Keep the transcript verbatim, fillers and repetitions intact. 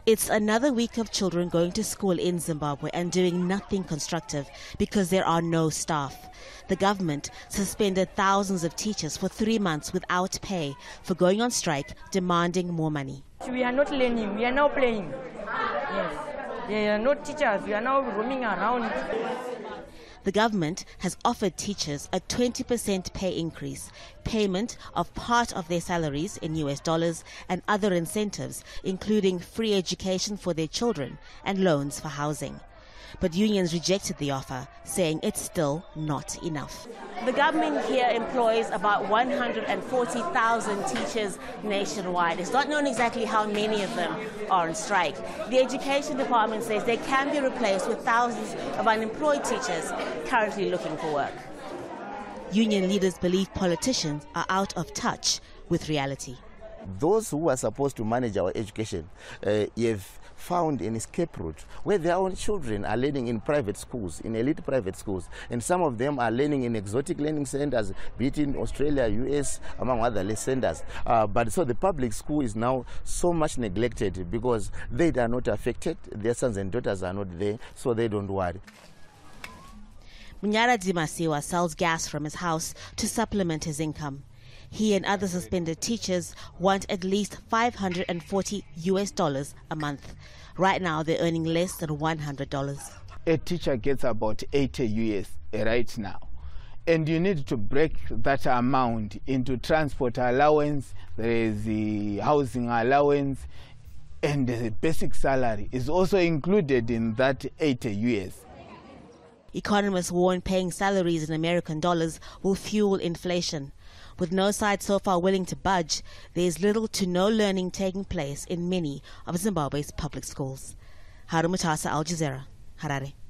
It's another week of children going to school in Zimbabwe and doing nothing constructive because there are no staff. The government suspended thousands of teachers for three months without pay for going on strike, demanding more money. We are not learning, we are now playing. Yes. There are no teachers, we are now roaming around. The government has offered teachers a twenty percent pay increase, payment of part of their salaries in U S dollars and other incentives, including free education for their children and loans for housing. But unions rejected the offer, saying it's still not enough. The government here employs about one hundred forty thousand teachers nationwide. It's not known exactly how many of them are on strike. The Education Department says they can be replaced with thousands of unemployed teachers currently looking for work. Union leaders believe politicians are out of touch with reality. Those who are supposed to manage our education uh, have found an escape route where their own children are learning in private schools, in elite private schools, and some of them are learning in exotic learning centers, be it in Australia, U S, among other centers. Uh, but so the public school is now so much neglected because they are not affected, their sons and daughters are not there, so they don't worry. Munyara Dimasiwa sells gas from his house to supplement his income. He and other suspended teachers want at least five hundred forty U S dollars a month. Right now, they're earning less than one hundred dollars. A teacher gets about eighty U S right now. And you need to break that amount into transport allowance, there is the housing allowance, and the basic salary is also included in that eighty U S. Economists warn paying salaries in American dollars will fuel inflation. With no side so far willing to budge, there is little to no learning taking place in many of Zimbabwe's public schools. Haru Mutasa, Al Jazeera, Harare.